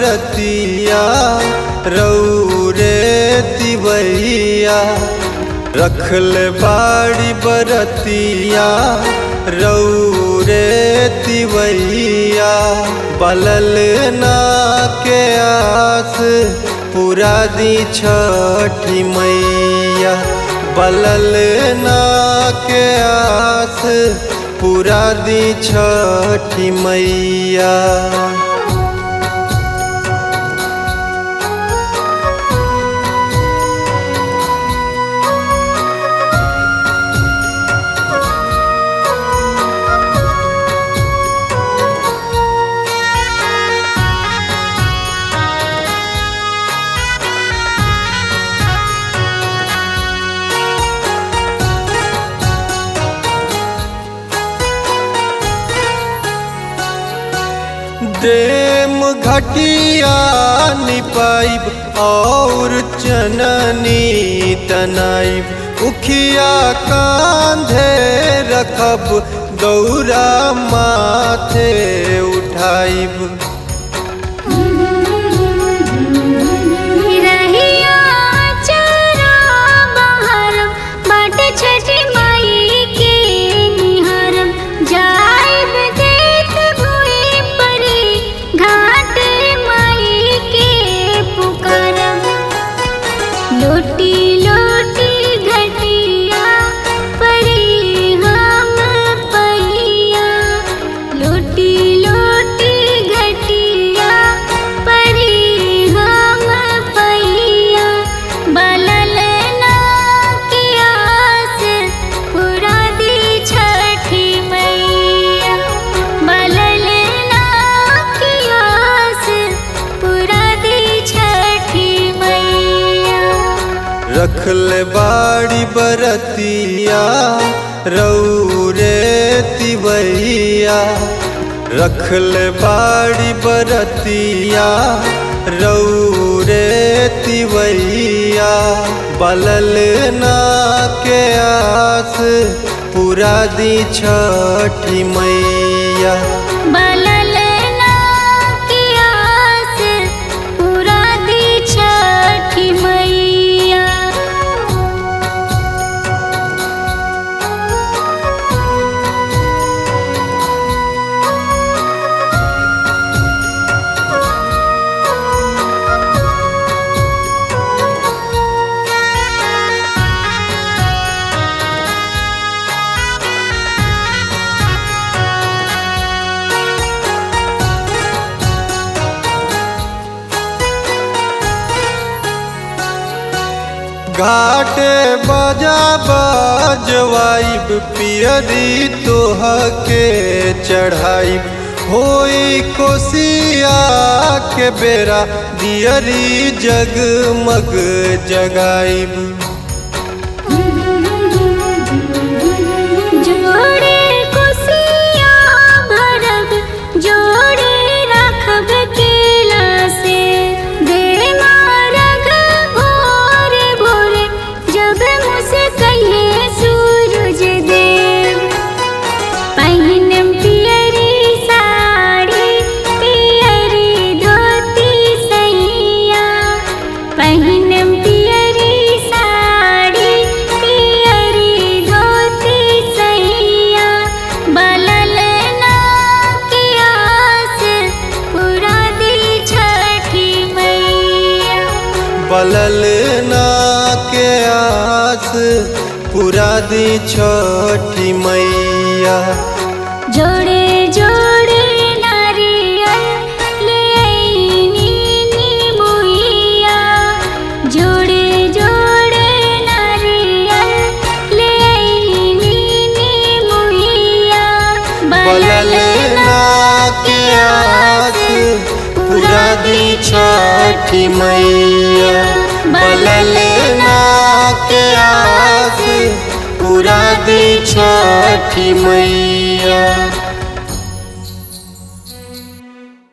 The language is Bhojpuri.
बरतिया रौरे तिवैया रखल बाड़ी बरतिया रौरे तिवैया बलल ना के आस पूरा दी छठी मैया बलल ना के आस पूरा दी छठी मैया। डेम घटिया निपाइब और चननी तनाइब उखिया कांधे रखब दौरा माथे उठाइब। लोटी लोटी घटिया परी हम पैया लोटी लोटी घटिया परी हम पैया बलल ना की आस पूरा दी छठी मैया बलल ना की आस पूरा दी छठी मैया। रखल बाड़ी बरतिया रौरे तिवैया रखल बाड़ी बरतिया रौरे तिवैया बलल ना के आस पूरा दी छठी मैया बलल ना की आस पूरा दी छठी मैया। घाटे बजा बजवाइब पियरी तोह के चढ़ाइब होई कोसिया के बेरा दियरी जगमग जगाइब। जोड़े कोसिया भरब जोड़े रखब केला से दे मारग भोरे भोरे जब मुझसे कहे सूरज देव पहिनम पियरी साड़ी पियरी धोती सैया पहिनम पियरी साड़ी पियरी धोती सैया बलल ना की आस पूरा दी छठी मैया बलल ना के आस पूरा दी छठी मैया। जोड़े जोड़े नारियल ले आईनी नीमुइया जोड़े जोड़े नारियल ले आईनी नीमुइया बलल ना के आस पूरा दी छठी मैया बलल ना के आस पूरा दी छठी मैया।